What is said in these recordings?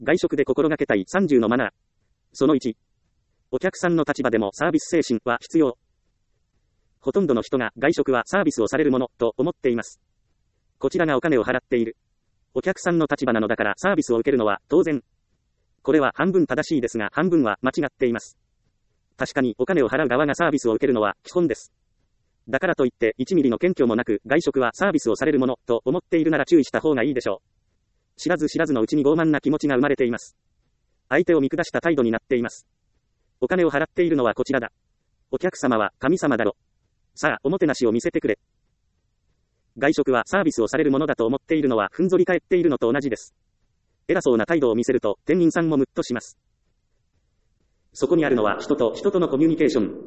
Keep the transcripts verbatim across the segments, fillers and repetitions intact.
外食で心がけたいさんじゅうのマナー。そのいち。お客さんの立場でもサービス精神は必要。ほとんどの人が外食はサービスをされるものと思っています。こちらがお金を払っている。お客さんの立場なのだからサービスを受けるのは当然。これは半分正しいですが半分は間違っています。確かにお金を払う側がサービスを受けるのは基本です。だからといっていちミリの謙虚もなく外食はサービスをされるものと思っているなら注意した方がいいでしょう。知らず知らずのうちに傲慢な気持ちが生まれています。相手を見下した態度になっています。お金を払っているのはこちらだ。お客様は神様だろ。さあ、おもてなしを見せてくれ。外食はサービスをされるものだと思っているのはふんぞり返っているのと同じです。偉そうな態度を見せると店員さんもムッとします。そこにあるのは人と人とのコミュニケーション。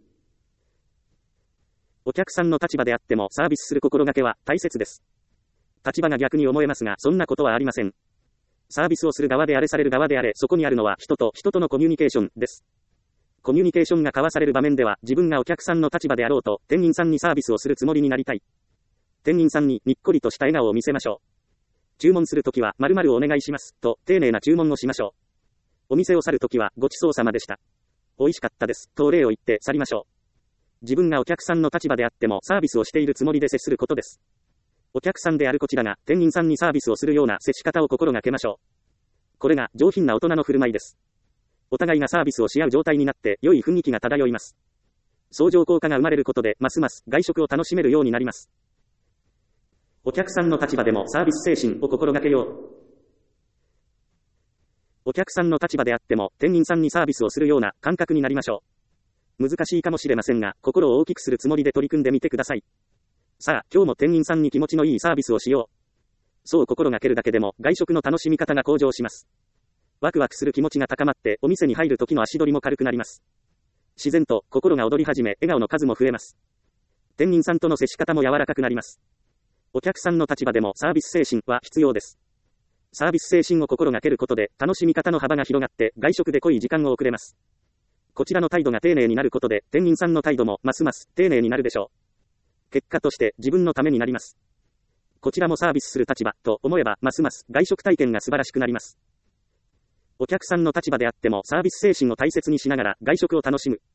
お客さんの立場であってもサービスする心がけは大切です。立場が逆に思えますがそんなことはありません。サービスをする側であれされる側であれそこにあるのは人と人とのコミュニケーションです。コミュニケーションが交わされる場面では自分がお客さんの立場であろうと店員さんにサービスをするつもりになりたい。店員さんににっこりとした笑顔を見せましょう。注文するときは〇〇をお願いしますと丁寧な注文をしましょう。お店を去るときはごちそうさまでした。美味しかったですとお礼を言って去りましょう。自分がお客さんの立場であってもサービスをしているつもりで接することです。お客さんであるこちらが店員さんにサービスをするような接し方を心がけましょう。これが上品な大人の振る舞いです。お互いがサービスをし合う状態になって良い雰囲気が漂います。相乗効果が生まれることでますます外食を楽しめるようになります。お客さんの立場でもサービス精神を心がけよう。お客さんの立場であっても店員さんにサービスをするような感覚になりましょう。難しいかもしれませんが心を大きくするつもりで取り組んでみてください。さあ、今日も店員さんに気持ちのいいサービスをしよう。そう心がけるだけでも外食の楽しみ方が向上します。ワクワクする気持ちが高まってお店に入る時の足取りも軽くなります。自然と心が踊り始め笑顔の数も増えます。店員さんとの接し方も柔らかくなります。お客さんの立場でもサービス精神は必要です。サービス精神を心がけることで楽しみ方の幅が広がって外食で濃い時間を送れます。こちらの態度が丁寧になることで店員さんの態度もますます丁寧になるでしょう。結果として自分のためになります。こちらもサービスする立場と思えばますます外食体験が素晴らしくなります。お客さんの立場であってもサービス精神を大切にしながら外食を楽しむ。